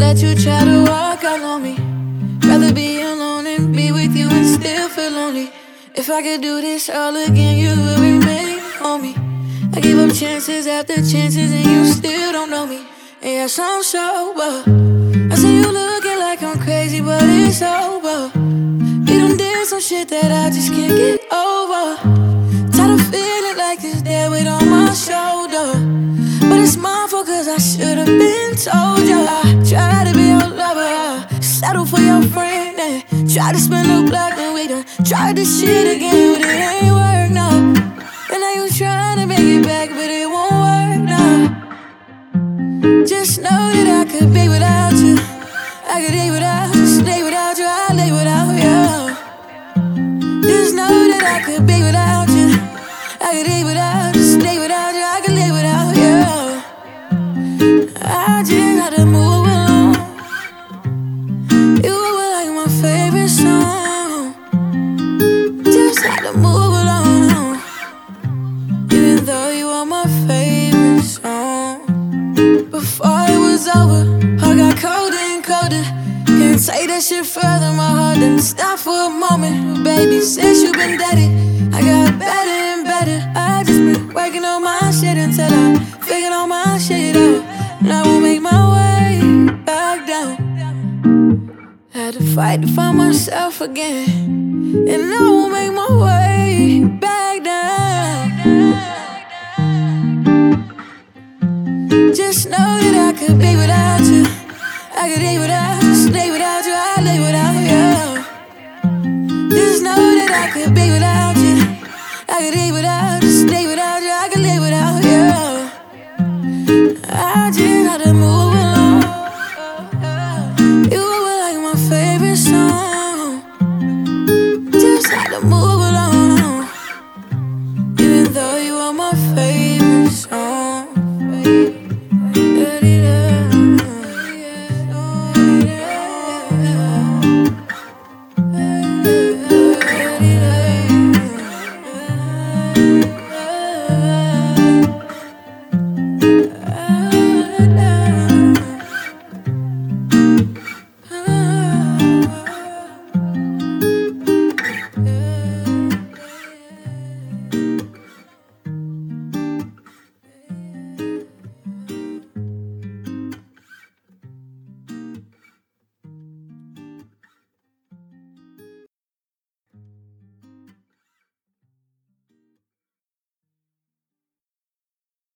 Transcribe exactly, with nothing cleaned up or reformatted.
let you try to walk out on me. Rather be alone and be with you and still feel lonely. If I could do this all again, you would remain on me. I give up chances after chances and you still don't know me. And yes, I'm sober. I say you looking like I'm crazy, but it's over. You done did some shit that I just can't get over. Tired of feeling like this dead weight on my shoulder. But it's my fault cause I should've been told you. I tried to be your lover, I settled for your friend, and tried to spend the block and we done tried this shit again, but it ain't work now. And now you trying to make it back, but it won't work now. Just know that I could be without you. I could eat without you, stay without you, I'd live without you. Just know that I could be without you. I could eat without you, stay without you, I could live without you. I just had to move along. You were like my favorite song. Just had to move along. Even though you are my favorite song. Before it was over, I got colder and colder. Can't take that shit further, my heart didn't stop for a moment. Baby, since you been dead, I got better and better. I just been working on my shit until I figured all my shit out. And I won't make my way back down. Had to fight to find myself again. And I won't make my way back down. Just know that I could be without you. I could eat without you.